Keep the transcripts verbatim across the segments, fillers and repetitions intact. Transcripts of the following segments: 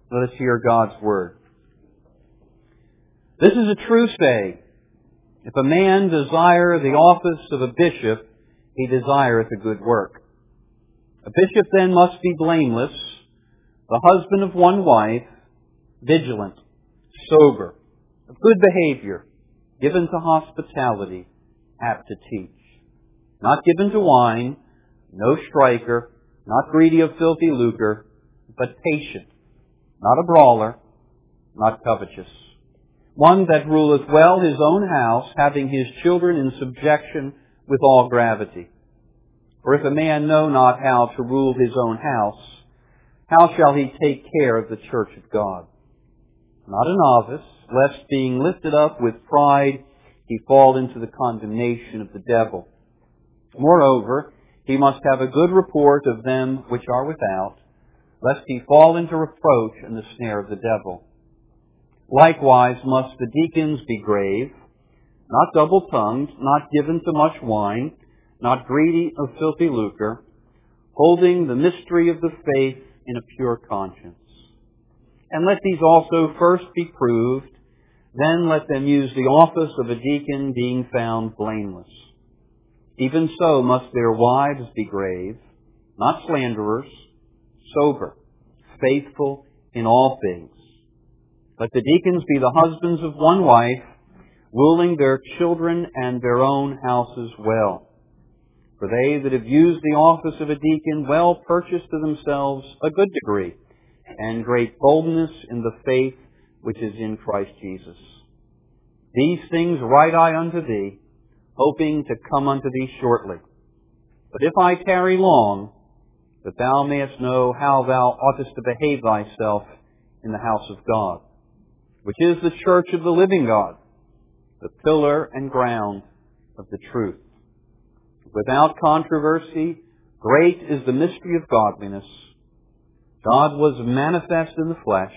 Let us hear God's Word. This is a true saying. If a man desire the office of a bishop, he desireth a good work. A bishop then must be blameless, the husband of one wife, vigilant, sober, of good behavior, given to hospitality, apt to teach. Not given to wine, no striker, not greedy of filthy lucre, but patient, not a brawler, not covetous. One that ruleth well his own house, having his children in subjection with all gravity. For if a man know not how to rule his own house, how shall he take care of the church of God? Not a novice, lest being lifted up with pride, he fall into the condemnation of the devil. Moreover, he must have a good report of them which are without, lest he fall into reproach and the snare of the devil. Likewise must the deacons be grave, not double-tongued, not given to much wine, not greedy of filthy lucre, holding the mystery of the faith in a pure conscience. And let these also first be proved, then let them use the office of a deacon, being found blameless. Even so must their wives be grave, not slanderers, sober, faithful in all things. Let the deacons be the husbands of one wife, ruling their children and their own houses well. For they that have used the office of a deacon well purchase to themselves a good degree, and great boldness in the faith which is in Christ Jesus. These things write I unto thee, hoping to come unto thee shortly. But if I tarry long, that thou mayest know how thou oughtest to behave thyself in the house of God, which is the church of the living God, the pillar and ground of the truth. Without controversy, great is the mystery of godliness. God was manifest in the flesh,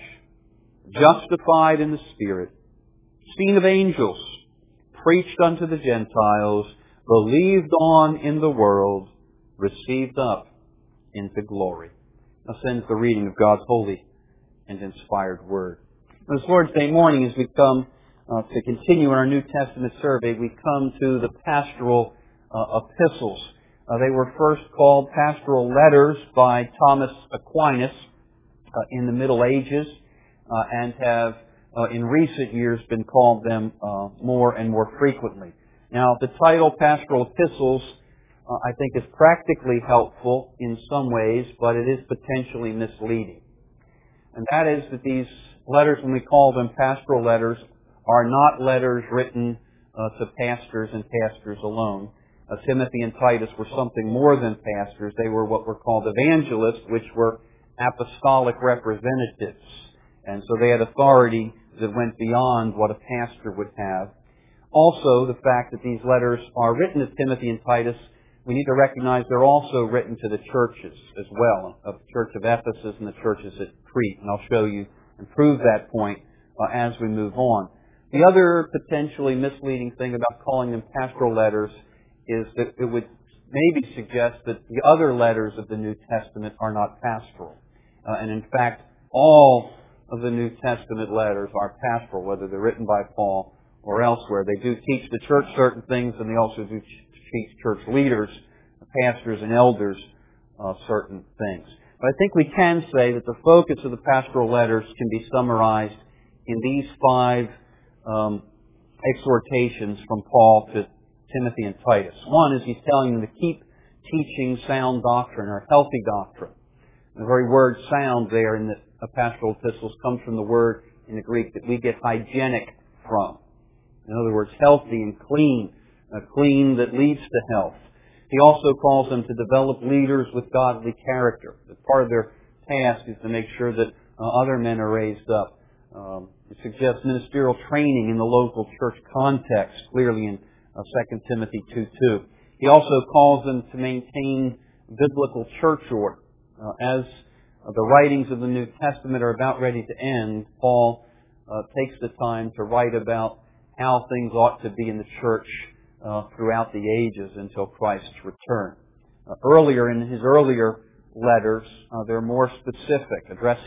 justified in the Spirit, seen of angels, preached unto the Gentiles, believed on in the world, received up into glory. Now sends the reading of God's holy and inspired Word. This Lord's Day morning, as we come uh, to continue in our New Testament survey, we come to the pastoral uh, epistles. Uh, they were first called pastoral letters by Thomas Aquinas uh, in the Middle Ages, uh, and have uh, in recent years been called them uh, more and more frequently. Now, the title Pastoral Epistles, uh, I think, is practically helpful in some ways, but it is potentially misleading. And that is that these letters, when we call them pastoral letters, are not letters written uh, to pastors and pastors alone. Uh, Timothy and Titus were something more than pastors. They were what were called evangelists, which were apostolic representatives. And so they had authority that went beyond what a pastor would have. Also, the fact that these letters are written to Timothy and Titus, we need to recognize they're also written to the churches as well, of the church of Ephesus and the churches at Crete. And I'll show you and prove that point uh, as we move on. The other potentially misleading thing about calling them pastoral letters is that it would maybe suggest that the other letters of the New Testament are not pastoral. Uh, and in fact, all of the New Testament letters are pastoral, whether they're written by Paul or elsewhere. They do teach the church certain things, and they also do teach church leaders, pastors and elders, uh, certain things. But I think we can say that the focus of the pastoral letters can be summarized in these five um, exhortations from Paul to Timothy and Titus. One is he's telling them to keep teaching sound doctrine or healthy doctrine. The very word sound there in the pastoral epistles comes from the word in the Greek that we get hygienic from. In other words, healthy and clean, uh, clean that leads to health. He also calls them to develop leaders with godly character. That part of their task is to make sure that uh, other men are raised up. Um, it suggests ministerial training in the local church context, clearly in uh, Second Timothy two two. He also calls them to maintain biblical church order. Uh, as uh, the writings of the New Testament are about ready to end, Paul uh, takes the time to write about how things ought to be in the church uh, throughout the ages until Christ's return. Uh, earlier, in his earlier letters, uh, they're more specific, addressing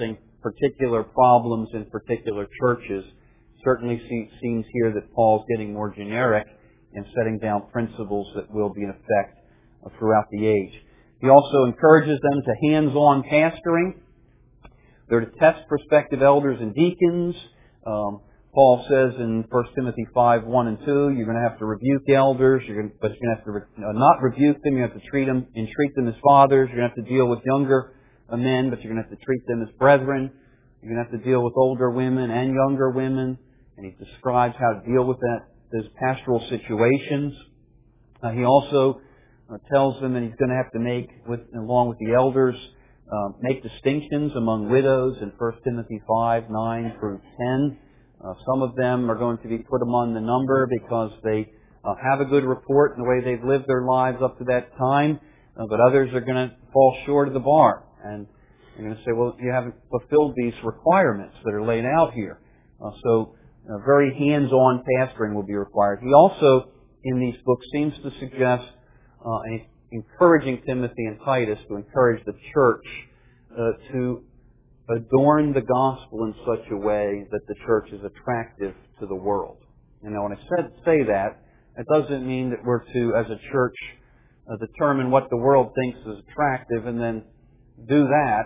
particular problems in particular churches. Certainly see, seems here that Paul's getting more generic in setting down principles that will be in effect uh, throughout the age. He also encourages them to hands-on pastoring. They're to test prospective elders and deacons. Um, Paul says in First Timothy five, one and two, you're going to have to rebuke elders, you're going to, but you're going to have to re- uh, not rebuke them, you have to treat them and treat them as fathers. You're going to have to deal with younger uh, men, but you're going to have to treat them as brethren. You're going to have to deal with older women and younger women. And he describes how to deal with that, those pastoral situations. Uh, he also uh, tells them that he's going to have to make, with, along with the elders, uh, make distinctions among widows in First Timothy five, nine through ten. Uh, some of them are going to be put among the number because they uh, have a good report in the way they've lived their lives up to that time, uh, but others are going to fall short of the bar. And you're going to say, well, you haven't fulfilled these requirements that are laid out here. Uh, so uh, very hands-on pastoring will be required. He also, in these books, seems to suggest uh, encouraging Timothy and Titus to encourage the church uh, to adorn the gospel in such a way that the church is attractive to the world. You know, when I said say that, it doesn't mean that we're to, as a church, uh, determine what the world thinks is attractive and then do that,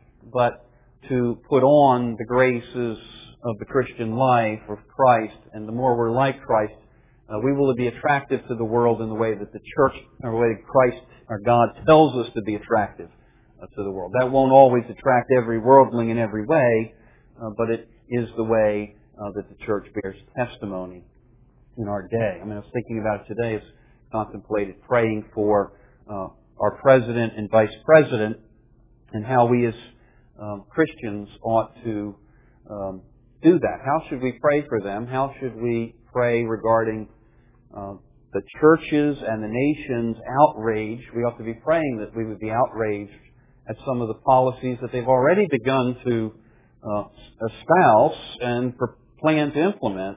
but to put on the graces of the Christian life of Christ, and the more we're like Christ, uh, we will be attractive to the world in the way that the church, or the way Christ, or God, tells us to be attractive to the world. That won't always attract every worldling in every way, uh, but it is the way uh, that the church bears testimony in our day. I mean, I was thinking about it today as contemplated praying for uh, our president and vice president and how we as um, Christians ought to um, do that. How should we pray for them? How should we pray regarding uh, the churches and the nation's outrage? We ought to be praying that we would be outraged at some of the policies that they've already begun to uh, espouse and plan to implement.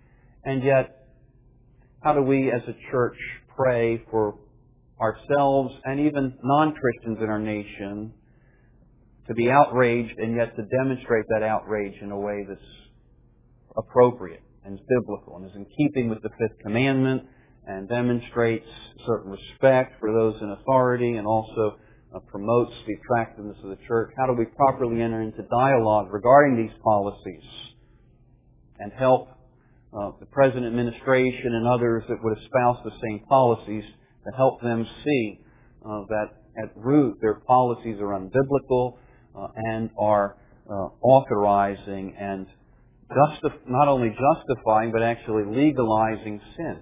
And yet, how do we as a church pray for ourselves and even non-Christians in our nation to be outraged and yet to demonstrate that outrage in a way that's appropriate and is biblical and is in keeping with the Fifth Commandment and demonstrates certain respect for those in authority and also Uh, promotes the attractiveness of the church? How do we properly enter into dialogue regarding these policies and help uh, the present administration and others that would espouse the same policies to help them see uh, that at root their policies are unbiblical uh, and are uh, authorizing and justif- not only justifying but actually legalizing sin,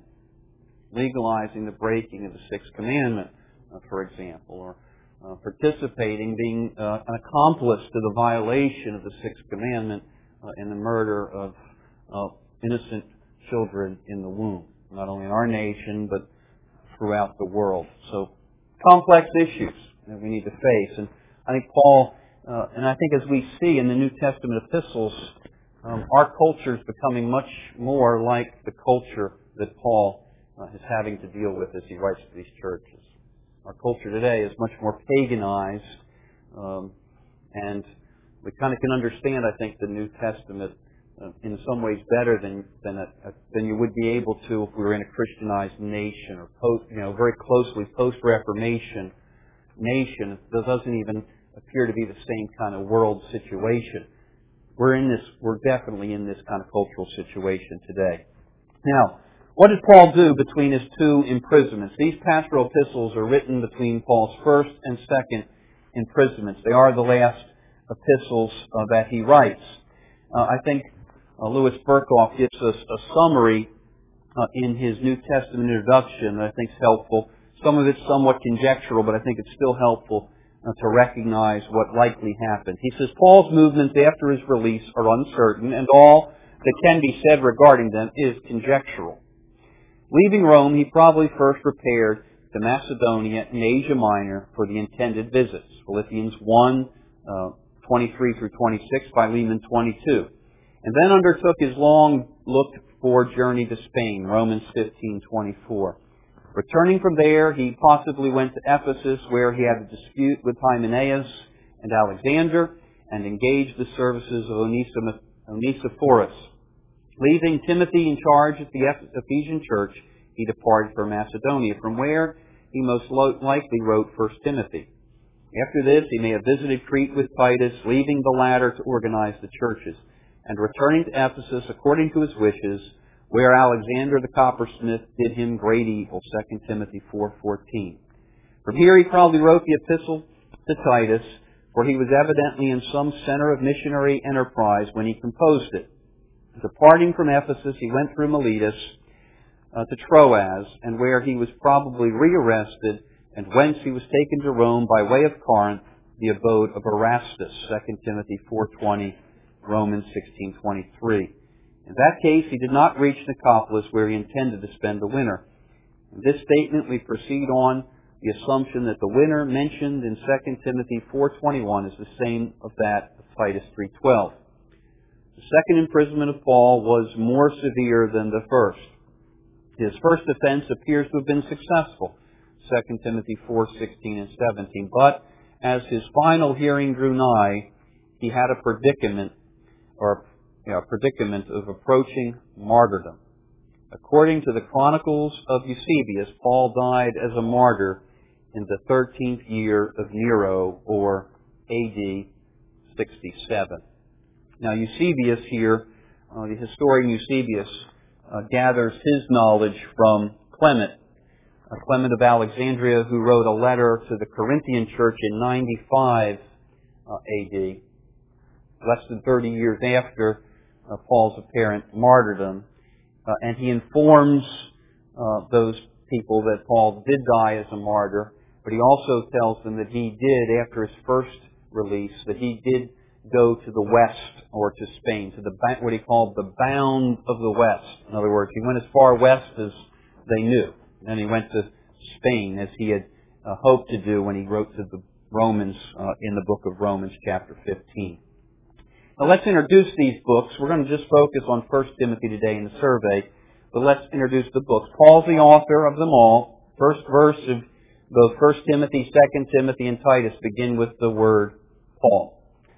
legalizing the breaking of the Sixth Commandment, uh, for example, or Uh, participating, being uh, an accomplice to the violation of the Sixth Commandment uh, in the murder of uh, innocent children in the womb, not only in our nation, but throughout the world. So, complex issues that we need to face. And I think Paul, uh, and I think as we see in the New Testament epistles, um, our culture is becoming much more like the culture that Paul uh, is having to deal with as he writes to these churches. Our culture today is much more paganized, um, and we kind of can understand, I think, the New Testament uh, in some ways better than than, a, a, than you would be able to if we were in a Christianized nation or post, you know, very closely post-Reformation nation. It doesn't even appear to be the same kind of world situation. We're in this. We're definitely in this kind of cultural situation today. Now, what did Paul do between his two imprisonments? These pastoral epistles are written between Paul's first and second imprisonments. They are the last epistles uh, that he writes. Uh, I think uh, Louis Berkhoff gives us a summary uh, in his New Testament introduction that I think is helpful. Some of it's somewhat conjectural, but I think it's still helpful uh, to recognize what likely happened. He says, Paul's movements after his release are uncertain, and all that can be said regarding them is conjectural. Leaving Rome, he probably first repaired to Macedonia and Asia Minor for the intended visits. Philippians one, uh, twenty-three through twenty-six, Philemon twenty-two. And then undertook his long-looked-for journey to Spain, Romans fifteen twenty-four. Returning from there, he possibly went to Ephesus, where he had a dispute with Hymenaeus and Alexander, and engaged the services of Onesiphorus. Leaving Timothy in charge at the Ephesian church, he departed for Macedonia, from where he most likely wrote First Timothy. After this, he may have visited Crete with Titus, leaving the latter to organize the churches, and returning to Ephesus according to his wishes, where Alexander the coppersmith did him great evil, Second Timothy four fourteen. From here he probably wrote the epistle to Titus, for he was evidently in some center of missionary enterprise when he composed it. Departing from Ephesus, he went through Miletus uh, to Troas, and where he was probably rearrested, and whence he was taken to Rome by way of Corinth, the abode of Erastus, Second Timothy four twenty, Romans sixteen twenty-three. In that case, he did not reach Nicopolis, where he intended to spend the winter. In this statement, we proceed on the assumption that the winter mentioned in Second Timothy four twenty-one is the same of that of Titus three twelve. The second imprisonment of Paul was more severe than the first. His first offense appears to have been successful, Second Timothy four sixteen and seventeen. But as his final hearing drew nigh, he had a predicament, or you know, a predicament of approaching martyrdom. According to the Chronicles of Eusebius, Paul died as a martyr in the thirteenth year of Nero, or A D sixty-seven. Now, Eusebius here, uh, the historian Eusebius, uh, gathers his knowledge from Clement, uh, Clement of Alexandria, who wrote a letter to the Corinthian church in ninety-five uh, A D, less than thirty years after uh, Paul's apparent martyrdom. Uh, and he informs uh, those people that Paul did die as a martyr, but he also tells them that he did, after his first release, that he did go to the west, or to Spain, to the what he called the bound of the west. In other words, he went as far west as they knew. And he went to Spain, as he had uh, hoped to do when he wrote to the Romans uh, in the book of Romans, chapter fifteen. Now let's introduce these books. We're going to just focus on First Timothy today in the survey, but let's introduce the books. Paul's the author of them all. First verse of both First Timothy, Second Timothy, and Titus begin with the word Paul.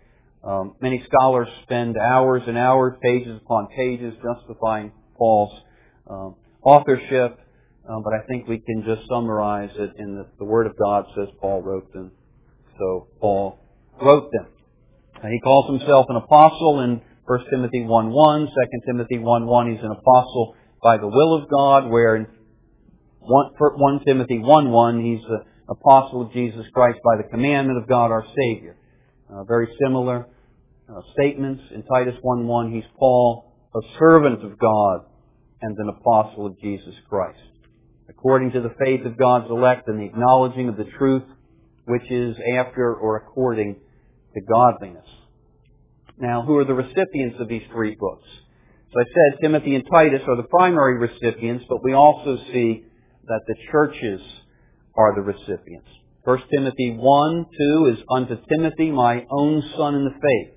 Um, many scholars spend hours and hours, pages upon pages, justifying Paul's um, authorship, um, but I think we can just summarize it in the, the Word of God says Paul wrote them. So Paul wrote them. Uh, he calls himself an apostle in First Timothy one one, Second Timothy one one, he's an apostle by the will of God, where in First Timothy one one, he's an apostle of Jesus Christ by the commandment of God our Savior. Uh, very similar uh, statements. In Titus one one, he's Paul, a servant of God and an apostle of Jesus Christ, according to the faith of God's elect and the acknowledging of the truth which is after or according to godliness. Now, who are the recipients of these three books? So I said Timothy and Titus are the primary recipients, but we also see that the churches are the recipients. First Timothy one two is unto Timothy, my own son in the faith.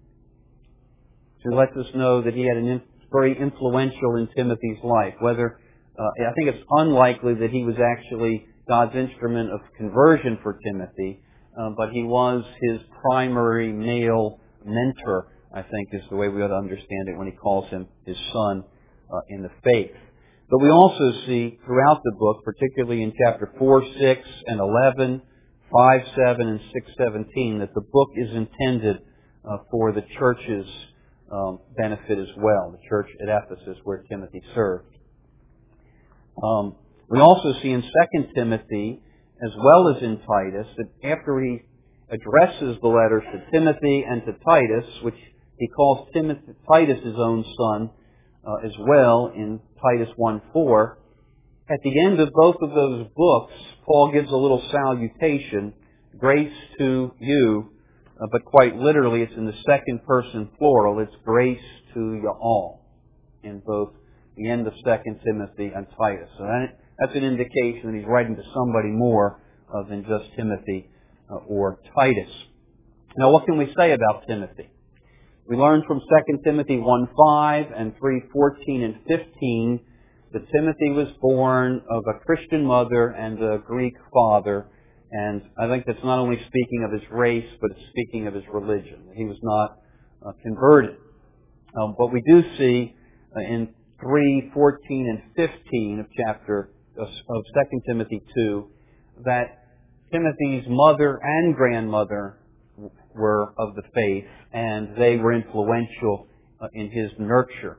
So lets us know that he had an very influential in Timothy's life. Whether uh, I think it's unlikely that he was actually God's instrument of conversion for Timothy, uh, but he was his primary male mentor, I think is the way we ought to understand it when he calls him his son uh, in the faith. But we also see throughout the book, particularly in chapter four, six, and eleven, five, seven, and six, seventeen, that the book is intended uh, for the church's um, benefit as well, the church at Ephesus where Timothy served. Um, we also see in Second Timothy, as well as in Titus, that after he addresses the letters to Timothy and to Titus, which he calls Timothy, Titus his own son, Uh, as well in Titus one four. At the end of both of those books, Paul gives a little salutation, grace to you, uh, but quite literally it's in the second person plural. It's grace to you all in both the end of Second Timothy and Titus. So that, that's an indication that he's writing to somebody more uh, than just Timothy uh, or Titus. Now, what can we say about Timothy? We learned from Second Timothy one five and three fourteen and fifteen that Timothy was born of a Christian mother and a Greek father, And I think that's not only speaking of his race, but it's speaking of his religion. He was not uh, converted. Um, but we do see uh, in three, fourteen, and fifteen of chapter of, of Second Timothy two that Timothy's mother and grandmother were of the faith, and they were influential uh, in his nurture.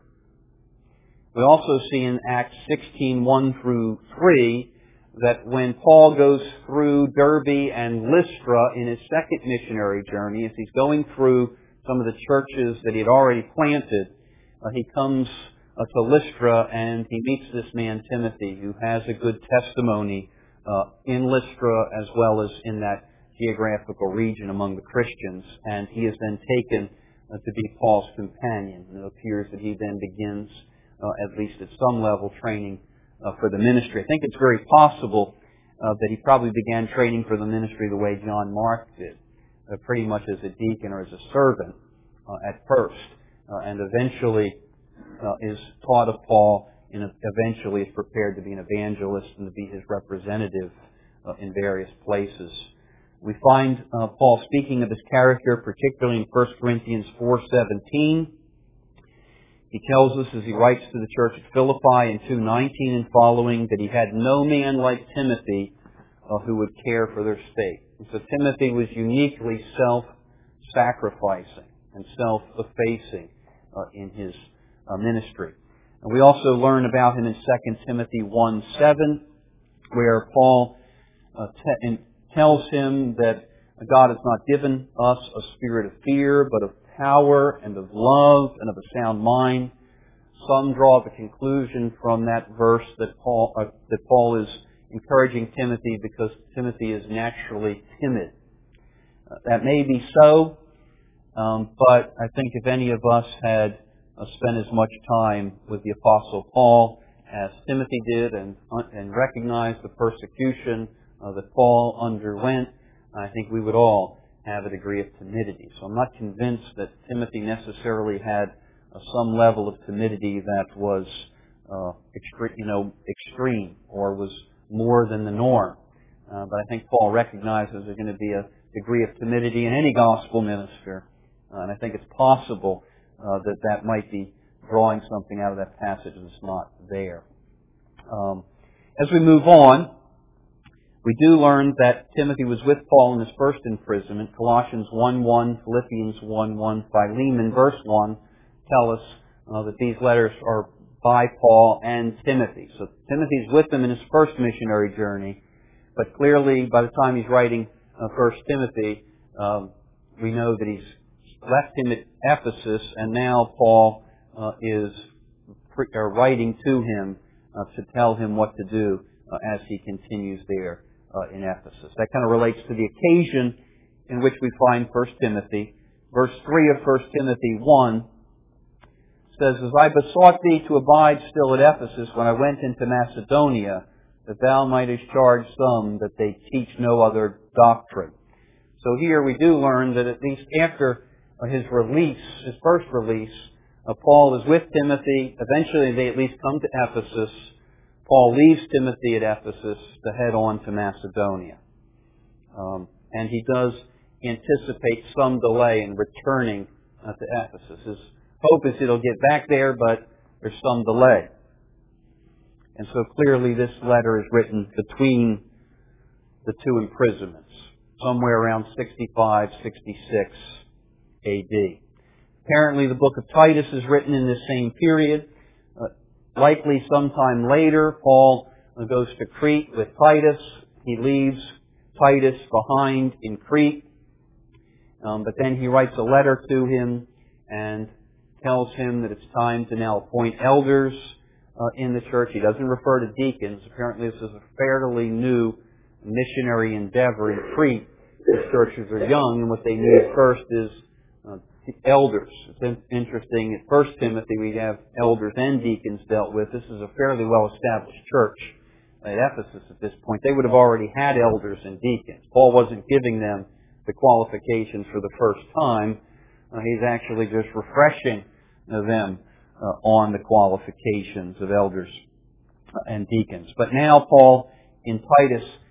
We also see in Acts sixteen, one through three, that when Paul goes through Derbe and Lystra in his second missionary journey, as he's going through some of the churches that he had already planted, uh, he comes uh, to Lystra and he meets this man Timothy, who has a good testimony uh, in Lystra as well as in that geographical region among the Christians, and he is then taken uh, to be Paul's companion. And it appears that he then begins, uh, at least at some level, training uh, for the ministry. I think it's very possible uh, that he probably began training for the ministry the way John Mark did, uh, pretty much as a deacon or as a servant uh, at first, uh, and eventually uh, is taught of Paul, and eventually is prepared to be an evangelist and to be his representative uh, in various places. We find uh, Paul speaking of his character, particularly in First Corinthians four seventeen. He tells us as he writes to the church at Philippi in two nineteen and following that he had no man like Timothy uh, who would care for their state. And so Timothy was uniquely self-sacrificing and self-effacing uh, in his uh, ministry. And we also learn about him in Second Timothy one seven, where Paul uh, te- in, tells him that God has not given us a spirit of fear, but of power and of love and of a sound mind. Some draw the conclusion from that verse that Paul uh, that Paul is encouraging Timothy because Timothy is naturally timid. Uh, that may be so, um, but I think if any of us had uh, spent as much time with the Apostle Paul as Timothy did and uh, and recognized the persecution Uh, that Paul underwent, I think we would all have a degree of timidity. So I'm not convinced that Timothy necessarily had uh, some level of timidity that was uh, extre- you know, extreme or was more than the norm. Uh, but I think Paul recognizes there's going to be a degree of timidity in any gospel minister. Uh, and I think it's possible uh, that that might be drawing something out of that passage that's not there. Um, as we move on, we do learn that Timothy was with Paul in his first imprisonment. Colossians one one, Philippians one one, Philemon verse one tell us uh, that these letters are by Paul and Timothy. So Timothy's with him in his first missionary journey, but clearly by the time he's writing uh, First Timothy, um, we know that he's left him at Ephesus, and now Paul uh, is pre- uh, writing to him uh, to tell him what to do uh, as he continues there uh, in Ephesus. That kind of relates to the occasion in which we find First Timothy. Verse three of First Timothy one says, "As I besought thee to abide still at Ephesus when I went into Macedonia, that thou mightest charge some that they teach no other doctrine." So here we do learn that at least after his release, his first release, uh, Paul is with Timothy. Eventually they at least come to Ephesus. Paul leaves Timothy at Ephesus to head on to Macedonia. Um, and he does anticipate some delay in returning uh, to Ephesus. His hope is he'll get back there, but there's some delay. And so clearly this letter is written between the two imprisonments, somewhere around sixty-five, sixty-six A D. Apparently the book of Titus is written in this same period. Uh, likely sometime later, Paul uh, goes to Crete with Titus. He leaves Titus behind in Crete. Um, but then he writes a letter to him and tells him that it's time to now appoint elders uh, in the church. He doesn't refer to deacons. Apparently this is a fairly new missionary endeavor in Crete. The churches are young, and what they need first is uh, elders. It's in- interesting. At First Timothy, we have elders and deacons dealt with. This is a fairly well-established church at Ephesus at this point. They would have already had elders and deacons. Paul wasn't giving them the qualifications for the first time. Uh, he's actually just refreshing uh, them uh, on the qualifications of elders and deacons. But now Paul, in Titus,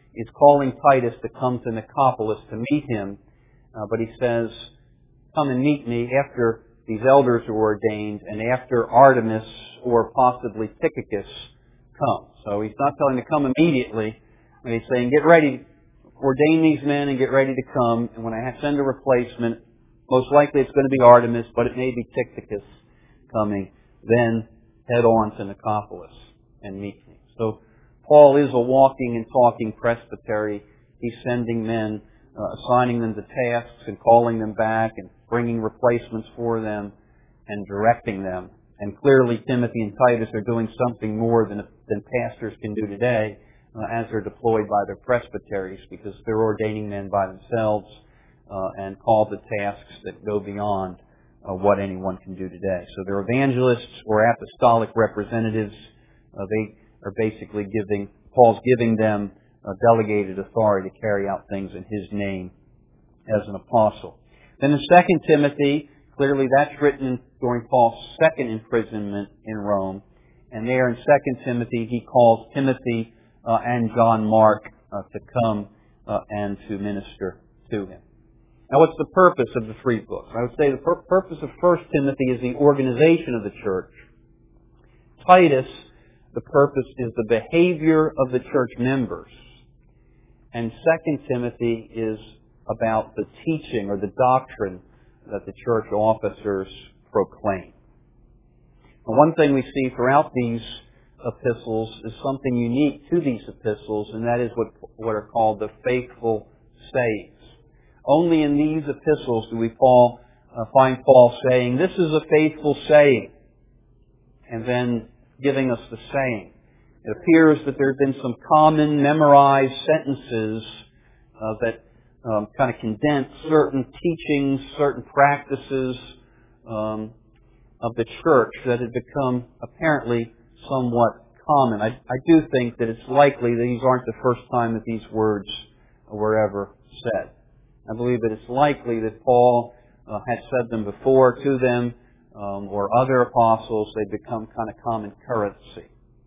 is calling Titus to come to Nicopolis to meet him, uh, but he says, come and meet me after these elders are ordained and after Artemis or possibly Tychicus come. So he's not telling him to come immediately, but he's saying, get ready, ordain these men and get ready to come, and when I send a replacement, most likely it's going to be Artemis, but it may be Tychicus coming, then head on to Nicopolis and meet me. So Paul is a walking and talking presbytery. He's sending men, uh, assigning them to tasks and calling them back and bringing replacements for them and directing them. And clearly Timothy and Titus are doing something more than, than pastors can do today uh, as they're deployed by their presbyteries, because they're ordaining men by themselves uh, and called to tasks that go beyond uh, what anyone can do today. So they're evangelists or apostolic representatives. Uh, they are basically giving, Paul's giving them a delegated authority to carry out things in his name as an apostle. Then in Second Timothy, clearly that's written during Paul's second imprisonment in Rome. And there in Second Timothy, he calls Timothy uh, and John Mark uh, to come uh, and to minister to him. Now, what's the purpose of the three books? I would say the pur- purpose of First Timothy is the organization of the church. Titus, the purpose is the behavior of the church members. And Second Timothy is about the teaching or the doctrine that the church officers proclaim. Now, one thing we see throughout these epistles is something unique to these epistles, and that is what, what are called the faithful sayings. Only in these epistles do we Paul, uh, find Paul saying, this is a faithful saying, and then giving us the saying. It appears that there have been some common memorized sentences uh, that um, kind of condense certain teachings, certain practices um, of the church that have become apparently somewhat common. I, I do think that it's likely that these aren't the first time that these words were ever said. I believe that it's likely that Paul uh, had said them before to them um, or other apostles. They've become kind of common currency.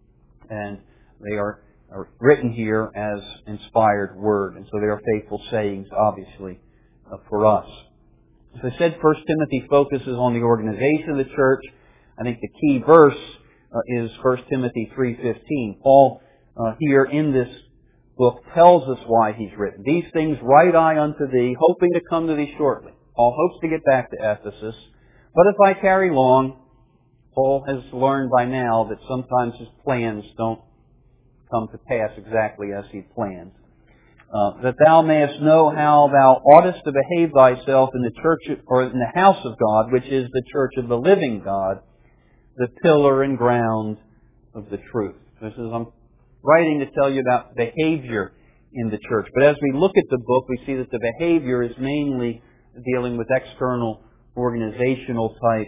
And they are, are written here as inspired word. And so they are faithful sayings, obviously, uh, for us. As I said, First Timothy focuses on the organization of the church. I think the key verse uh, is First Timothy three fifteen. Paul uh, here in this book tells us why he's written. These things write I unto thee, hoping to come to thee shortly. Paul hopes to get back to Ephesus. But if I tarry long, Paul has learned by now that sometimes his plans don't come to pass exactly as he planned. Uh, that thou mayest know how thou oughtest to behave thyself in the church or in the house of God, which is the church of the living God, the pillar and ground of the truth. This is I'm writing to tell you about behavior in the church. But as we look at the book, we see that the behavior is mainly dealing with external organizational type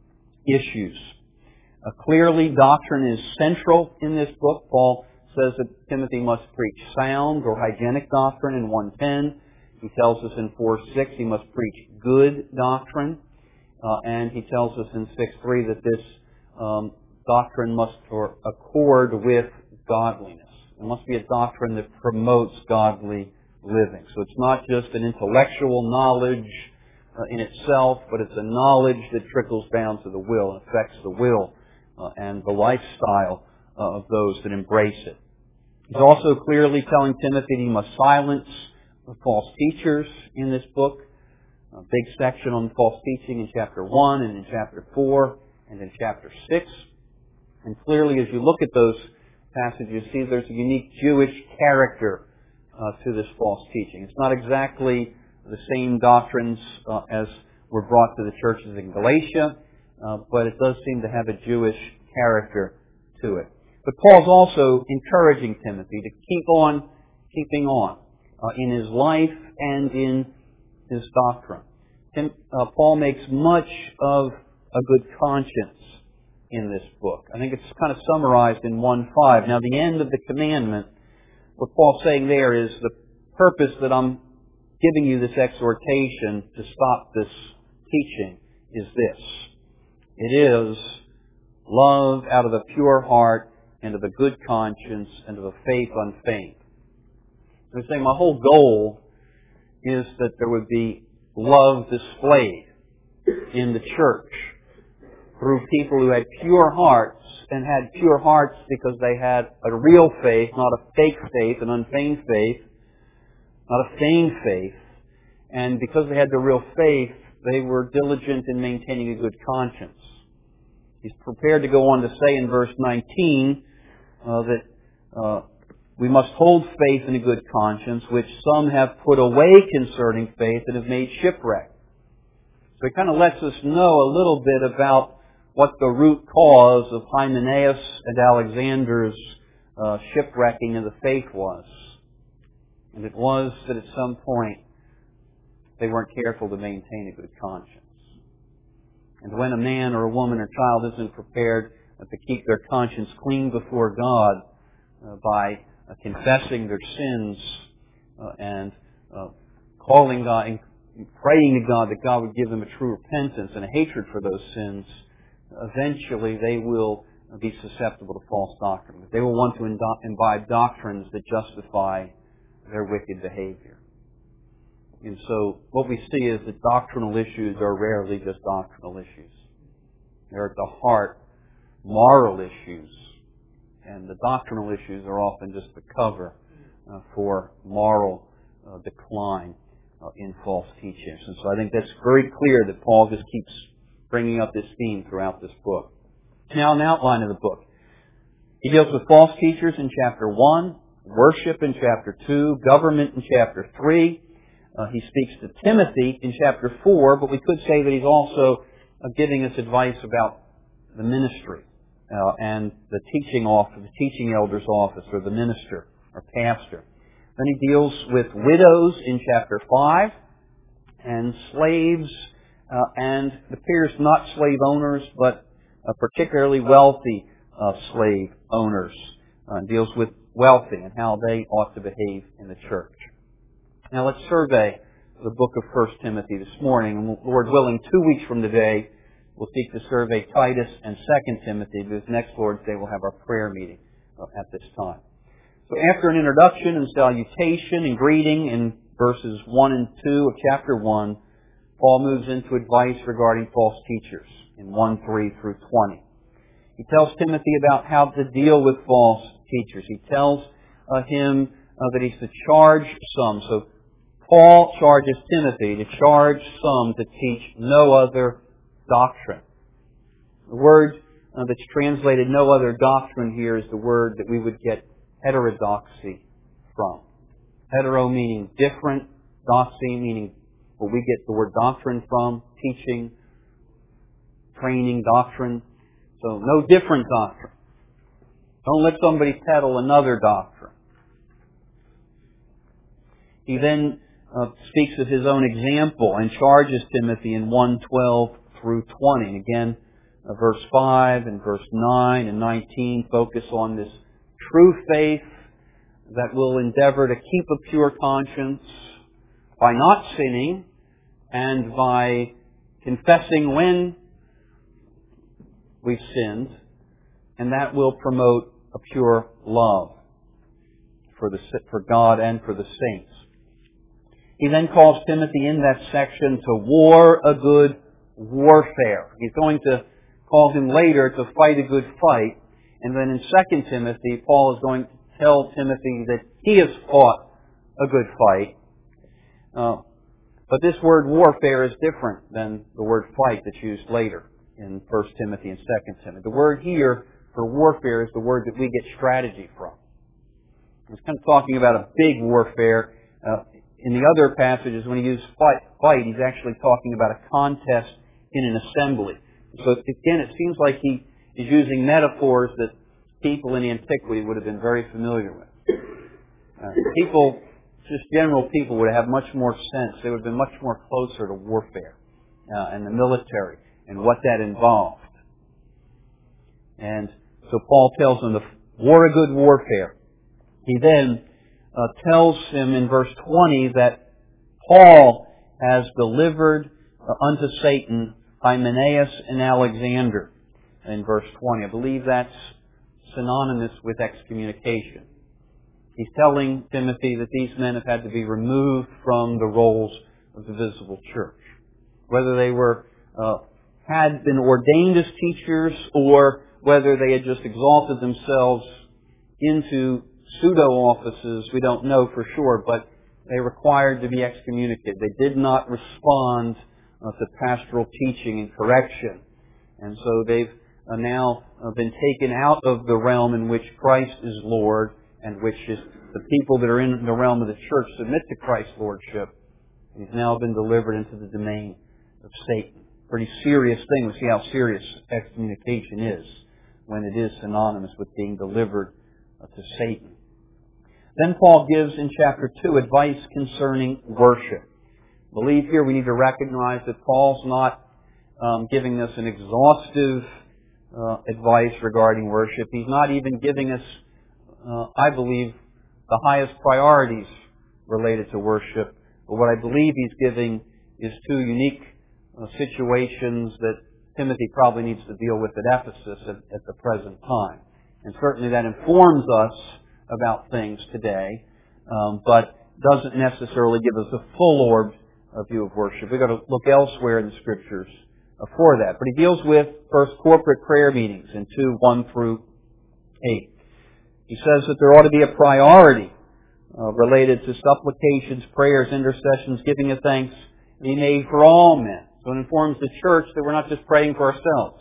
issues. Uh, clearly, doctrine is central in this book. Paul says that Timothy must preach sound or hygienic doctrine in one ten. He tells us in four six he must preach good doctrine. Uh, and he tells us in six three that this um, doctrine must or accord with godliness. It must be a doctrine that promotes godly living. So it's not just an intellectual knowledge uh, in itself, but it's a knowledge that trickles down to the will and affects the will uh, and the lifestyle uh, of those that embrace it. He's also clearly telling Timothy that he must silence the false teachers in this book. A big section on false teaching in chapter one and in chapter four and in chapter six. And clearly as you look at those passages, you see there's a unique Jewish character uh, to this false teaching. It's not exactly the same doctrines uh, as were brought to the churches in Galatia, uh, but it does seem to have a Jewish character to it. But Paul's also encouraging Timothy to keep on keeping on uh, in his life and in his doctrine. Tim, uh, Paul makes much of a good conscience in this book. I think it's kind of summarized in one five. Now, the end of the commandment, what Paul's saying there is the purpose that I'm giving you this exhortation to stop this teaching is this. It is love out of a pure heart and of a good conscience and of a faith unfeigned. They say my whole goal is that there would be love displayed in the church through people who had pure hearts, and had pure hearts because they had a real faith, not a fake faith, an unfeigned faith, not a feigned faith. And because they had the real faith, they were diligent in maintaining a good conscience. He's prepared to go on to say in verse nineteen uh, that uh, we must hold faith in a good conscience, which some have put away concerning faith and have made shipwreck. So he kind of lets us know a little bit about what the root cause of Hymenaeus and Alexander's uh, shipwrecking of the faith was. And it was that at some point they weren't careful to maintain a good conscience. And when a man or a woman or child isn't prepared uh, to keep their conscience clean before God uh, by uh, confessing their sins uh, and uh, calling God and praying to God that God would give them a true repentance and a hatred for those sins, eventually they will be susceptible to false doctrine. They will want to imbibe doctrines that justify their wicked behavior. And so what we see is that doctrinal issues are rarely just doctrinal issues. They're at the heart moral issues. And the doctrinal issues are often just the cover uh, for moral uh, decline uh, in false teachings. And so I think that's very clear that Paul just keeps bringing up this theme throughout this book. Now an outline of the book. He deals with false teachers in chapter one, worship in chapter two, government in chapter three. Uh, he speaks to Timothy in chapter four, but we could say that he's also uh, giving us advice about the ministry uh, and the teaching office, the teaching elder's office, or the minister or pastor. Then he deals with widows in chapter five, and slaves uh, and it appears not slave owners, but uh, particularly wealthy uh, slave owners. Uh, deals with wealthy and how they ought to behave in the church. Now let's survey the book of First Timothy this morning. And Lord willing, two weeks from today, we'll seek to survey Titus and Second Timothy, because next Lord's Day we'll have our prayer meeting uh, at this time. So after an introduction and salutation and greeting in verses one and two of chapter one, Paul moves into advice regarding false teachers in one, three through twenty. He tells Timothy about how to deal with false teachers. He tells uh, him uh, that he's to charge some. So Paul charges Timothy to charge some to teach no other doctrine. The word uh, that's translated no other doctrine here is the word that we would get heterodoxy from. Hetero meaning different, doxy meaning where we get the word doctrine from, teaching, training, doctrine. So no different doctrine. Don't let somebody peddle another doctrine. He then uh, speaks of his own example and charges Timothy in one twelve through twenty. And again, uh, verse five and verse nine and nineteen focus on this true faith that will endeavor to keep a pure conscience by not sinning and by confessing when we've sinned, and that will promote a pure love for the for God and for the saints. He then calls Timothy in that section to war a good warfare. He's going to call him later to fight a good fight. And then in Second Timothy, Paul is going to tell Timothy that he has fought a good fight. Uh, but this word warfare is different than the word fight that's used later in First Timothy and Second Timothy. The word here for warfare is the word that we get strategy from. He's kind of talking about a big warfare. Uh, in the other passages, when he uses fight, fight, he's actually talking about a contest in an assembly. So again, it seems like he is using metaphors that people in antiquity would have been very familiar with. Uh, people, just general people, would have much more sense. They would have been much more closer to warfare uh, and the military and what that involved. And so Paul tells them to war a good warfare. He then uh, tells him in verse twenty that Paul has delivered uh, unto Satan Hymenaeus and Alexander. In verse twenty, I believe that's synonymous with excommunication. He's telling Timothy that these men have had to be removed from the roles of the visible church. Whether they were uh, had been ordained as teachers or whether they had just exalted themselves into pseudo-offices, we don't know for sure, but they required to be excommunicated. They did not respond uh, to pastoral teaching and correction. And so they've uh, now uh, been taken out of the realm in which Christ is Lord, and which is the people that are in the realm of the church submit to Christ's lordship. He's now been delivered into the domain of Satan. Pretty serious thing. We see how serious excommunication is when it is synonymous with being delivered uh, to Satan. Then Paul gives in chapter two advice concerning worship. I believe here we need to recognize that Paul's not um, giving us an exhaustive uh, advice regarding worship. He's not even giving us, uh, I believe, the highest priorities related to worship. But what I believe he's giving is two unique uh, situations that Timothy probably needs to deal with at Ephesus at, at the present time. And certainly that informs us about things today, um, but doesn't necessarily give us a full-orbed uh, view of worship. We've got to look elsewhere in the Scriptures uh, for that. But he deals with, first, corporate prayer meetings in two, one through eight. He says that there ought to be a priority uh, related to supplications, prayers, intercessions, giving of thanks be made for all men. So it informs the church that we're not just praying for ourselves,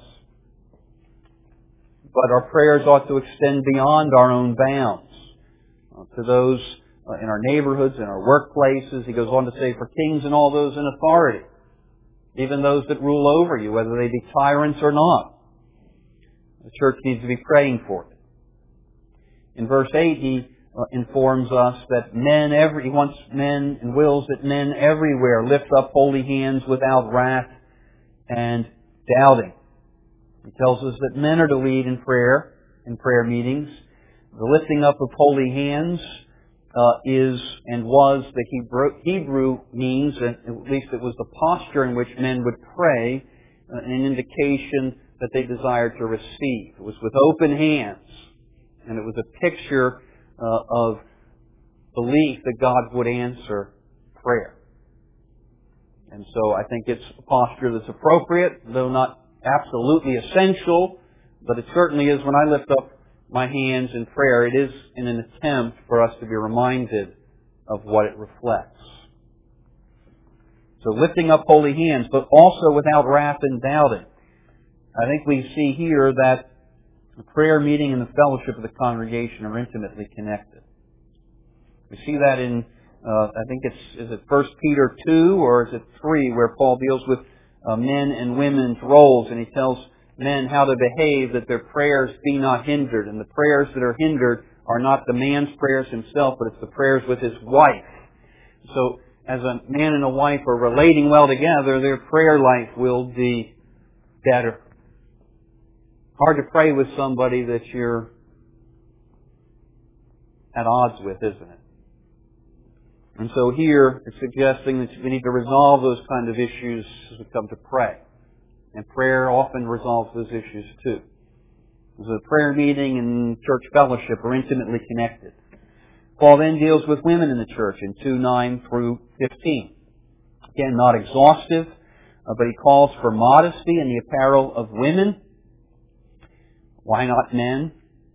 but our prayers ought to extend beyond our own bounds uh, to those uh, in our neighborhoods, in our workplaces. He goes on to say for kings and all those in authority, even those that rule over you, whether they be tyrants or not. The church needs to be praying for it. In verse eight, he uh, informs us that men every, he wants men and wills that men everywhere lift up holy hands without wrath and doubting. He tells us that men are to lead in prayer, in prayer meetings. The lifting up of holy hands uh, is and was the Hebrew, Hebrew means, and at least it was the posture in which men would pray, uh, an indication that they desired to receive. It was with open hands, and it was a picture uh, of belief that God would answer prayer. And so I think it's a posture that's appropriate, though not absolutely essential, but it certainly is when I lift up my hands in prayer, it is in an attempt for us to be reminded of what it reflects. So lifting up holy hands, but also without wrath and doubting. I think we see here that the prayer meeting and the fellowship of the congregation are intimately connected. We see that in, uh, I think it's, is it First Peter two or is it three, where Paul deals with uh, men and women's roles, and he tells men how to behave, that their prayers be not hindered. And the prayers that are hindered are not the man's prayers himself, but it's the prayers with his wife. So as a man and a wife are relating well together, their prayer life will be better. Hard to pray with somebody that you're at odds with, isn't it? And so here it's suggesting that we need to resolve those kind of issues as we come to pray. And prayer often resolves those issues too. So the prayer meeting and church fellowship are intimately connected. Paul then deals with women in the church in two, nine through fifteen. Again, not exhaustive, uh, but he calls for modesty in the apparel of women. Why not men?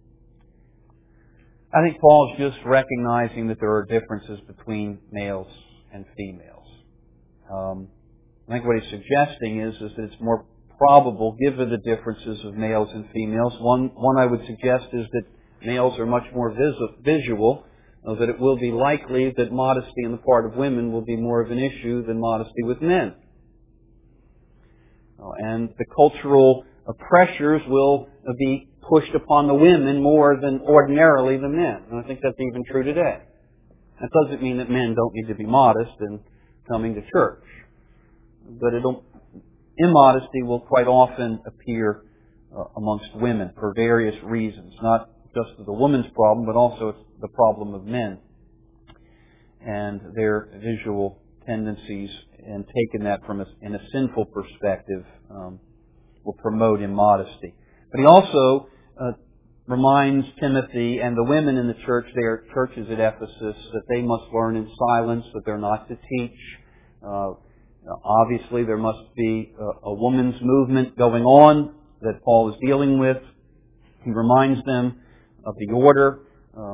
I think Paul's just recognizing that there are differences between males and females. Um, I think what he's suggesting is, is that it's more probable, given the differences of males and females. One, one I would suggest is that males are much more vis- visual, uh, that it will be likely that modesty on the part of women will be more of an issue than modesty with men. Uh, and the cultural uh, pressures will uh, be pushed upon the women more than ordinarily the men. And I think that's even true today. That doesn't mean that men don't need to be modest in coming to church. But it'll, immodesty will quite often appear uh, amongst women for various reasons. Not just the woman's problem, but also it's the problem of men and their visual tendencies, and taking that from a, in a sinful perspective um, will promote immodesty. But he also uh, reminds Timothy and the women in the church, their churches at Ephesus, that they must learn in silence, that they're not to teach. Uh, obviously, there must be a, a woman's movement going on that Paul is dealing with. He reminds them of the order. Uh,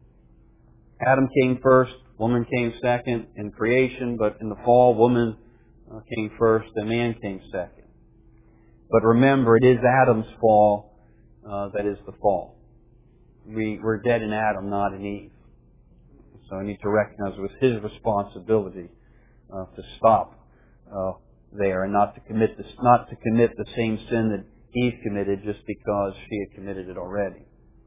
Adam came first, woman came second in creation, but in the fall, woman uh, came first and man came second. But remember, it is Adam's fall uh, that is the fall. We, we're dead in Adam, not in Eve. So I need to recognize it was his responsibility uh, to stop uh, there and not to commit this, not to commit the same sin that Eve committed just because she had committed it already.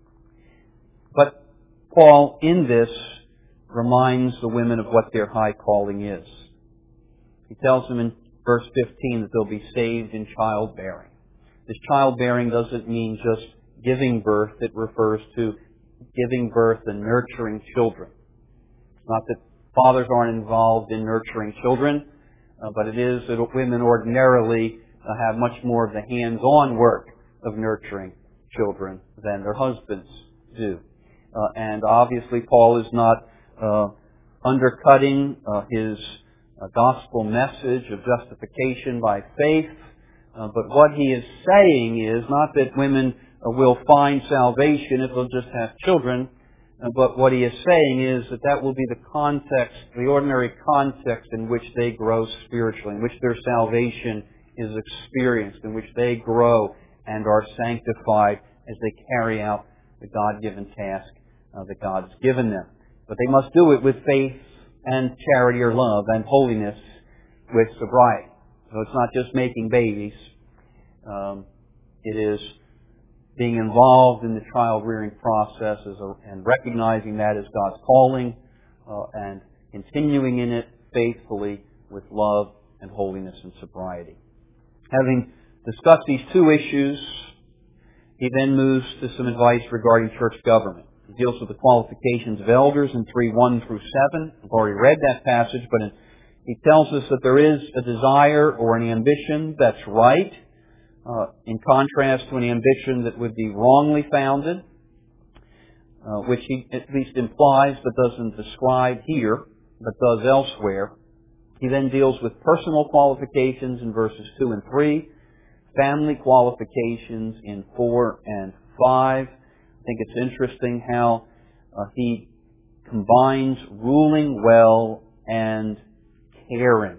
But Paul, in this, reminds the women of what their high calling is. He tells them in verse fifteen that they'll be saved in childbearing. This childbearing doesn't mean just giving birth. It refers to giving birth and nurturing children. It's not that fathers aren't involved in nurturing children, uh, but it is that women ordinarily uh, have much more of the hands-on work of nurturing children than their husbands do. Uh, and obviously Paul is not uh, undercutting uh, his uh, gospel message of justification by faith, uh, but what he is saying is not that women uh, will find salvation if they'll just have children, uh, but what he is saying is that that will be the context, the ordinary context in which they grow spiritually, in which their salvation is experienced, in which they grow and are sanctified as they carry out the God-given task Uh, that God's given them. But they must do it with faith and charity or love and holiness with sobriety. So it's not just making babies. Um, it is being involved in the child-rearing process as a, and recognizing that as God's calling uh, and continuing in it faithfully with love and holiness and sobriety. Having discussed these two issues, he then moves to some advice regarding church government. He deals with the qualifications of elders in three one through seven. I've already read that passage, but he tells us that there is a desire or an ambition that's right, uh, in contrast to an ambition that would be wrongly founded, uh, which he at least implies but doesn't describe here, but does elsewhere. He then deals with personal qualifications in verses two and three, family qualifications in four and five. I think it's interesting how uh, he combines ruling well and caring.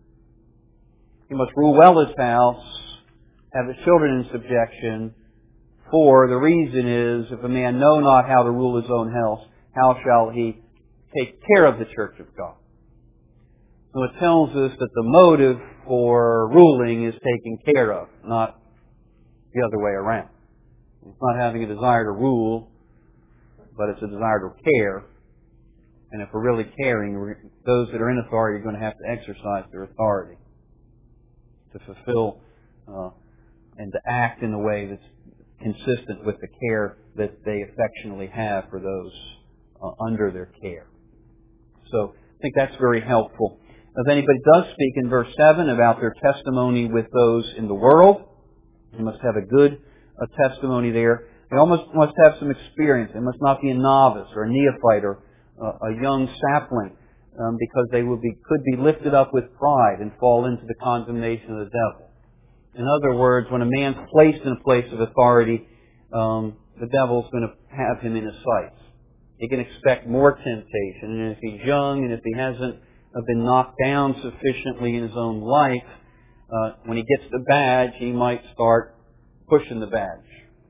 He must rule well his house, have his children in subjection, for the reason is, if a man know not how to rule his own house, how shall he take care of the church of God? So it tells us that the motive for ruling is taking care of, not the other way around. It's not having a desire to rule, but it's a desire to care. And if we're really caring, those that are in authority are going to have to exercise their authority to fulfill uh, and to act in a way that's consistent with the care that they affectionately have for those uh, under their care. So I think that's very helpful. If anybody does speak in verse seven about their testimony with those in the world, they must have a good a testimony there. They almost must have some experience. They must not be a novice or a neophyte or uh, a young sapling, um, because they will be could be lifted up with pride and fall into the condemnation of the devil. In other words, when a man's placed in a place of authority, um, the devil's going to have him in his sights. He can expect more temptation, and if he's young and if he hasn't been knocked down sufficiently in his own life, uh, when he gets the badge, he might start pushing the badge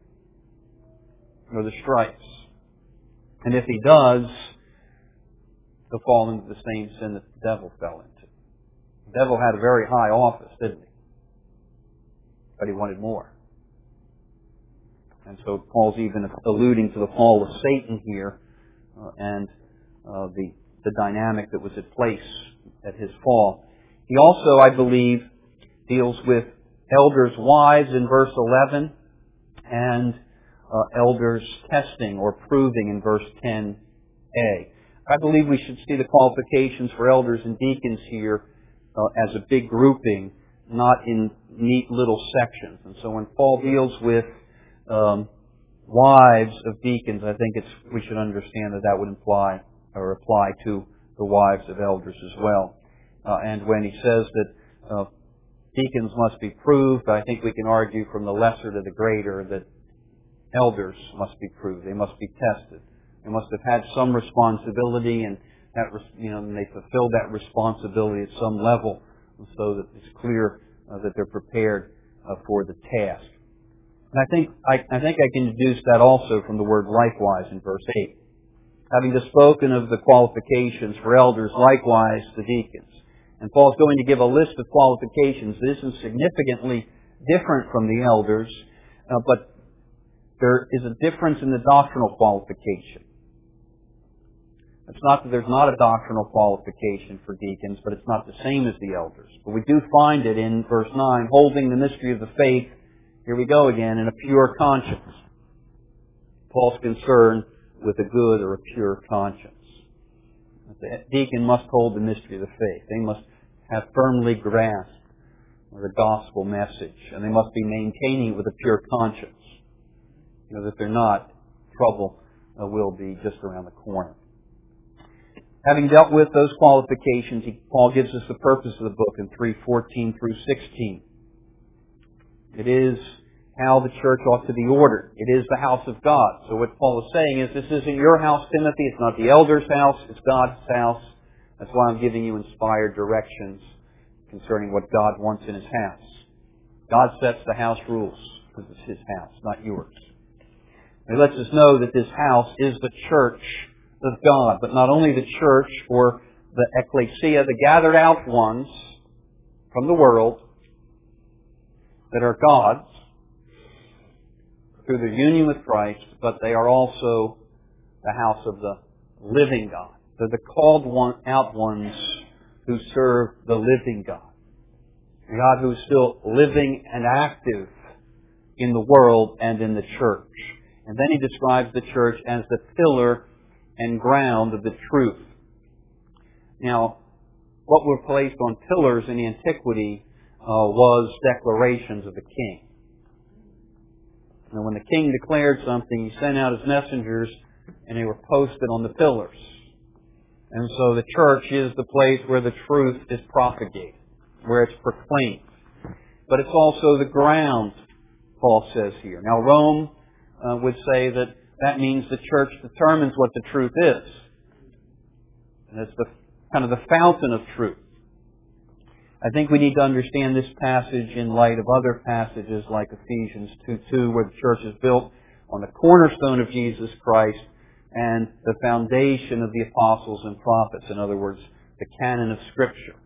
or the stripes. And if he does, he'll fall into the same sin that the devil fell into. The devil had a very high office, didn't he? But he wanted more. And so Paul's even alluding to the fall of Satan here uh, and uh, the, the dynamic that was at place at his fall. He also, I believe, deals with elders' wives in verse eleven, and uh, elders' testing or proving in verse ten a. I believe we should see the qualifications for elders and deacons here uh, as a big grouping, not in neat little sections. And so when Paul deals with um, wives of deacons, I think it's we should understand that that would imply or apply to the wives of elders as well. Uh, and when he says that uh, deacons must be proved, I think we can argue from the lesser to the greater that elders must be proved. They must be tested. They must have had some responsibility, and that you know and they fulfilled that responsibility at some level, so that it's clear uh, that they're prepared uh, for the task. And I think I, I think I can deduce that also from the word likewise in verse eight. Having just spoken of the qualifications for elders, likewise the deacons. And Paul's going to give a list of qualifications. This is significantly different from the elders, uh, but there is a difference in the doctrinal qualification. It's not that there's not a doctrinal qualification for deacons, but it's not the same as the elders. But we do find it in verse nine, holding the mystery of the faith, here we go again, in a pure conscience. Paul's concerned with a good or a pure conscience. The deacon must hold the mystery of the faith. They must have firmly grasped the gospel message, and they must be maintaining it with a pure conscience. You know, that they're not, trouble uh, will be just around the corner. Having dealt with those qualifications, he, Paul gives us the purpose of the book in three fourteen through sixteen. It is how the church ought to be ordered. It is the house of God. So what Paul is saying is, this isn't your house, Timothy. It's not the elder's house. It's God's house. That's why I'm giving you inspired directions concerning what God wants in His house. God sets the house rules because it's His house, not yours. He lets us know that this house is the church of God, but not only the church or the ecclesia, the gathered out ones from the world that are God's through their union with Christ, but they are also the house of the living God. They're the called one, out ones who serve the living God. The God who is still living and active in the world and in the church. And then he describes the church as the pillar and ground of the truth. Now, what were placed on pillars in antiquity uh, was declarations of the king. And when the king declared something, he sent out his messengers, and they were posted on the pillars. And so the church is the place where the truth is propagated, where it's proclaimed. But it's also the ground, Paul says here. Now, Rome uh, would say that that means the church determines what the truth is. And it's the kind of the fountain of truth. I think we need to understand this passage in light of other passages like Ephesians two two, where the church is built on the cornerstone of Jesus Christ and the foundation of the apostles and prophets. In other words, the canon of Scripture.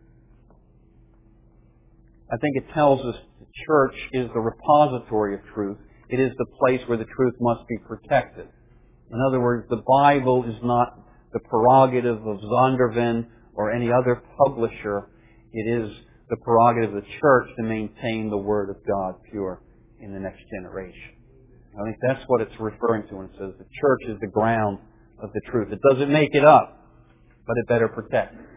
I think it tells us the church is the repository of truth. It is the place where the truth must be protected. In other words, the Bible is not the prerogative of Zondervan or any other publisher. It is the prerogative of the church to maintain the Word of God pure in the next generation. I think that's what it's referring to when it says the church is the ground of the truth. It doesn't make it up, but it better protect it.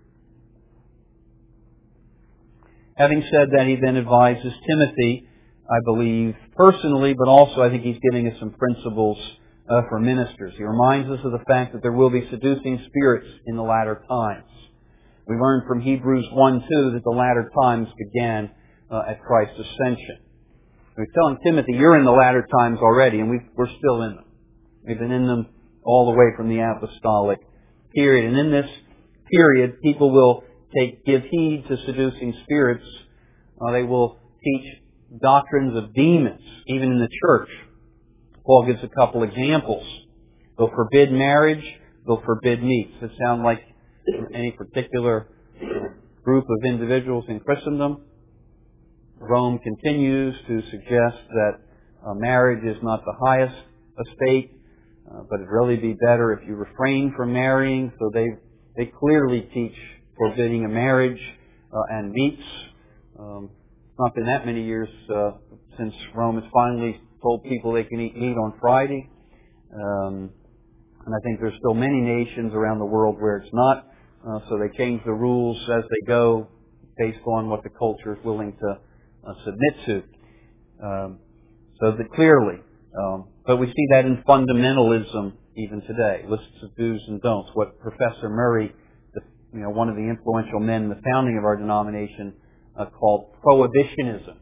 Having said that, he then advises Timothy, I believe, personally, but also I think he's giving us some principles uh, for ministers. He reminds us of the fact that there will be seducing spirits in the latter times. We learn from Hebrews one two that the latter times began uh, at Christ's ascension. We're telling Timothy, you're in the latter times already, and we've, we're still in them. We've been in them all the way from the apostolic period. And in this period, people will take give heed to seducing spirits. Uh, they will teach doctrines of demons, even in the church. Paul gives a couple examples. They'll forbid marriage. They'll forbid meats. Does it sound like any particular group of individuals in Christendom? Rome continues to suggest that uh, marriage is not the highest estate, uh, but it'd really be better if you refrain from marrying. So they they clearly teach forbidding a marriage uh, and meats. Um, it's not been that many years uh, since Rome has finally told people they can eat meat on Friday. Um, and I think there's still many nations around the world where it's not. Uh, so they change the rules as they go based on what the culture is willing to uh, submit to. Um, so that clearly, um, But we see that in fundamentalism even today. Lists of do's and don'ts. What Professor Murray, the, you know, one of the influential men in the founding of our denomination, uh, called prohibitionism.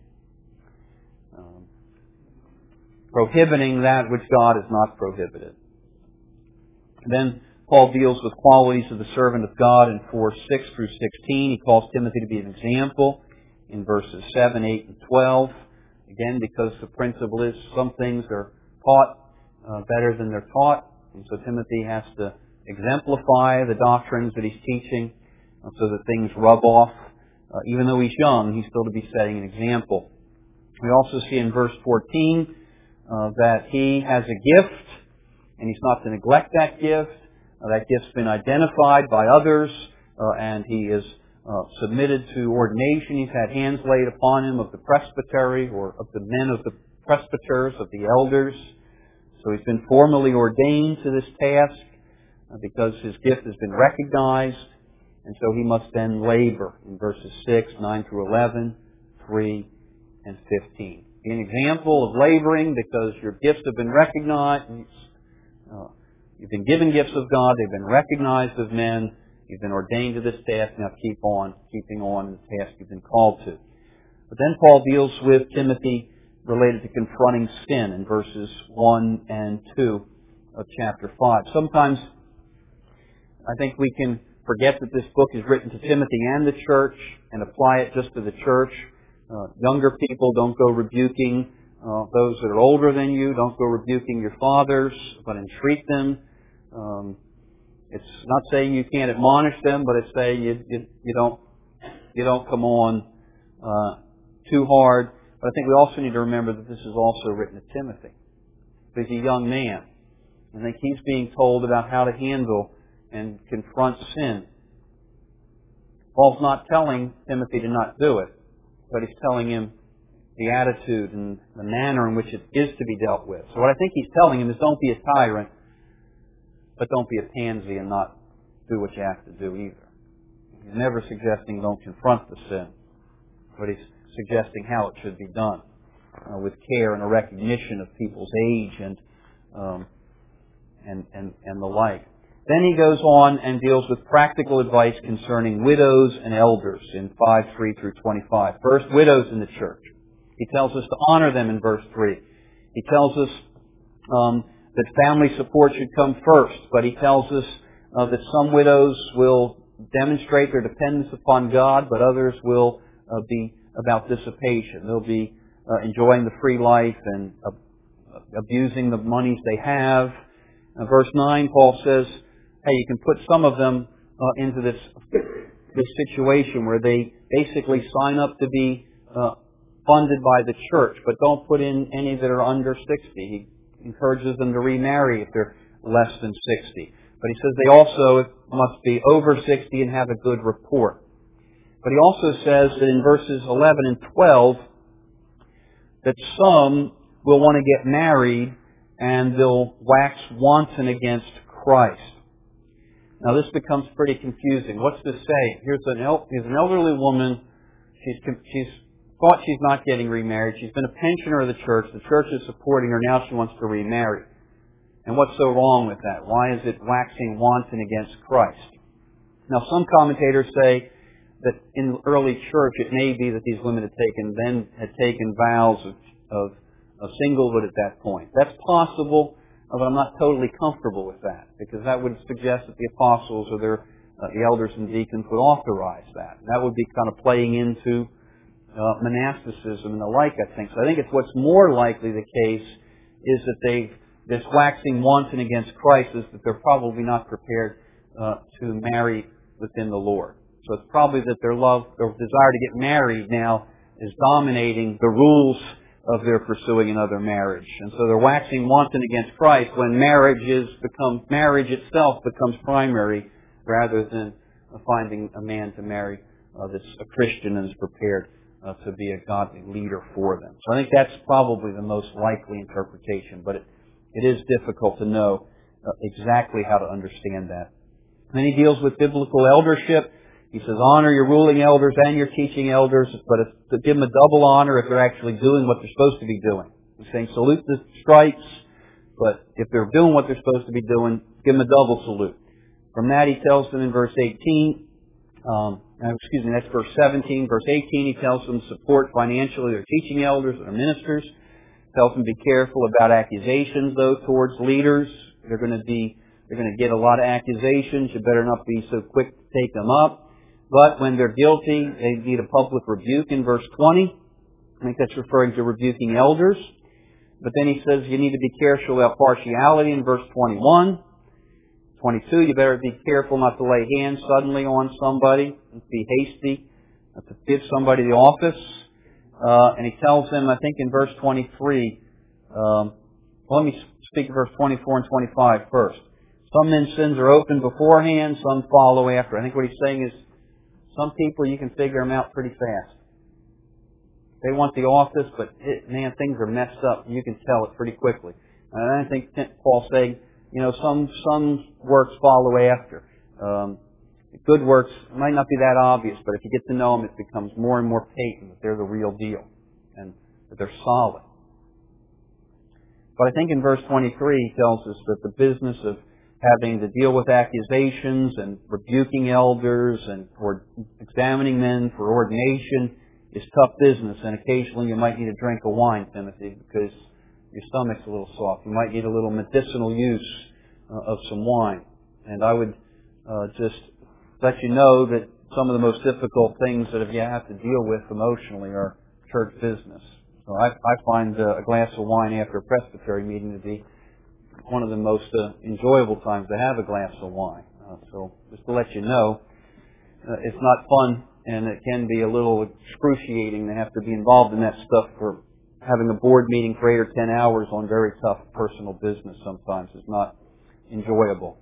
Um, prohibiting that which God has not prohibited. And then Paul deals with qualities of the servant of God in four six through sixteen. He calls Timothy to be an example in verses seven, eight, and twelve. Again, because the principle is some things are taught uh, better than they're taught. And so Timothy has to exemplify the doctrines that he's teaching uh, so that things rub off. Uh, even though he's young, he's still to be setting an example. We also see in verse fourteen uh, that he has a gift, and he's not to neglect that gift. Uh, that gift's been identified by others, uh, and he is uh, submitted to ordination. He's had hands laid upon him of the presbytery, or of the men of the presbyters, of the elders. So he's been formally ordained to this task uh, because his gift has been recognized, and so he must then labor in verses six, nine through eleven, three, and fifteen. Be an example of laboring because your gifts have been recognized. Uh, you've been given gifts of God. They've been recognized of men. You've been ordained to this task. Now keep on, keeping on the task you've been called to. But then Paul deals with Timothy related to confronting sin in verses one and two of chapter five. Sometimes I think we can forget that this book is written to Timothy and the church and apply it just to the church. Uh, younger people, don't go rebuking uh, those that are older than you. Don't go rebuking your fathers, but entreat them. Um, it's not saying you can't admonish them, but it's saying you, you, you don't you don't come on uh, too hard. But I think we also need to remember that this is also written to Timothy. He's a young man. I think he's being told about how to handle and confront sin. Paul's not telling Timothy to not do it, but he's telling him the attitude and the manner in which it is to be dealt with. So what I think he's telling him is don't be a tyrant, but don't be a pansy and not do what you have to do either. He's never suggesting don't confront the sin, but he's suggesting how it should be done uh, with care and a recognition of people's age and um, and and and the like. Then he goes on and deals with practical advice concerning widows and elders in five three through twenty-five. First, widows in the church. He tells us to honor them in verse three. He tells us um, that family support should come first, but he tells us uh, that some widows will demonstrate their dependence upon God, but others will uh, be about dissipation. They'll be uh, enjoying the free life and uh, abusing the monies they have. Uh, verse nine, Paul says, hey, you can put some of them uh, into this this situation where they basically sign up to be uh, funded by the church, but don't put in any that are under sixty. He encourages them to remarry if they're less than sixty. But he says they also must be over sixty and have a good report. But he also says that in verses eleven and twelve that some will want to get married and they'll wax wanton against Christ. Now this becomes pretty confusing. What's this saying? Here's an, el- here's an elderly woman. She's she's thought she's not getting remarried. She's been a pensioner of the church. The church is supporting her. Now she wants to remarry. And what's so wrong with that? Why is it waxing wanton against Christ? Now some commentators say that in the early church it may be that these women had taken then had taken vows of, of, of singlehood at that point. That's possible. But I'm not totally comfortable with that, because that would suggest that the apostles or their uh, the elders and deacons would authorize that. That would be kind of playing into uh, monasticism and the like, I think. So I think it's what's more likely the case is that they this waxing wanton against Christ is that they're probably not prepared uh, to marry within the Lord. So it's probably that their love, their desire to get married now is dominating the rules of their pursuing another marriage. And so they're waxing wanton against Christ when marriage is become marriage itself becomes primary rather than finding a man to marry uh, that's a Christian and is prepared uh, to be a godly leader for them. So I think that's probably the most likely interpretation, but it, it is difficult to know uh, exactly how to understand that. And then he deals with biblical eldership. He says, honor your ruling elders and your teaching elders, but it's to give them a double honor if they're actually doing what they're supposed to be doing. He's saying, salute the stripes, But if they're doing what they're supposed to be doing, give them a double salute. From that, he tells them in verse eighteen, um, excuse me, that's verse seventeen. Verse eighteen, he tells them to support financially their teaching elders, their ministers. Tells them to be careful about accusations, though, towards leaders. They're going to be, they're going to get a lot of accusations. You better not be so quick to take them up. But when they're guilty, they need a public rebuke in verse twenty. I think that's referring to rebuking elders. But then he says you need to be careful about partiality in verse twenty-one. twenty-two, you better be careful not to lay hands suddenly on somebody, and be hasty, not to give somebody the office. Uh, and he tells them, I think in verse twenty-three, um, well, let me speak verse twenty-four and twenty-five first. Some men's sins are open beforehand, some follow after. I think what he's saying is, some people you can figure them out pretty fast. They want the office, but it, man, things are messed up. You can tell it pretty quickly. And I think Paul's saying, you know, some some works follow after. Um, good works might not be that obvious, but if you get to know them, it becomes more and more patent that they're the real deal and that they're solid. But I think in verse twenty-three, he tells us that the business of having to deal with accusations and rebuking elders and or examining men for ordination is tough business, and occasionally you might need a drink of wine, Timothy, because your stomach's a little soft. You might need a little medicinal use uh, of some wine. And I would uh, just let you know that some of the most difficult things that you have to deal with emotionally are church business. So I, I find uh, a glass of wine after a presbytery meeting to be one of the most uh, enjoyable times to have a glass of wine. Uh, so just to let you know, uh, it's not fun, and it can be a little excruciating to have to be involved in that stuff for having a board meeting for eight or ten hours on very tough personal business sometimes is not enjoyable.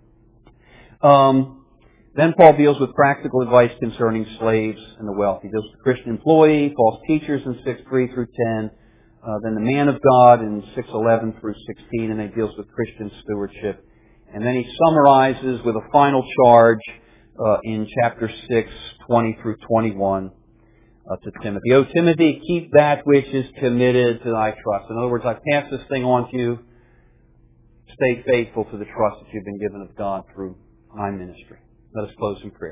Um, then Paul deals with practical advice concerning slaves and the wealth. He deals with the Christian employee, false teachers in six three through ten, uh, then the man of God in six eleven through sixteen, and then he deals with Christian stewardship. And then he summarizes with a final charge uh, in chapter six, twenty through twenty-one. Uh, to Timothy. O Timothy, keep that which is committed to thy trust. In other words, I pass this thing on to you. Stay faithful to the trust that you've been given of God through my ministry. Let us close in prayer.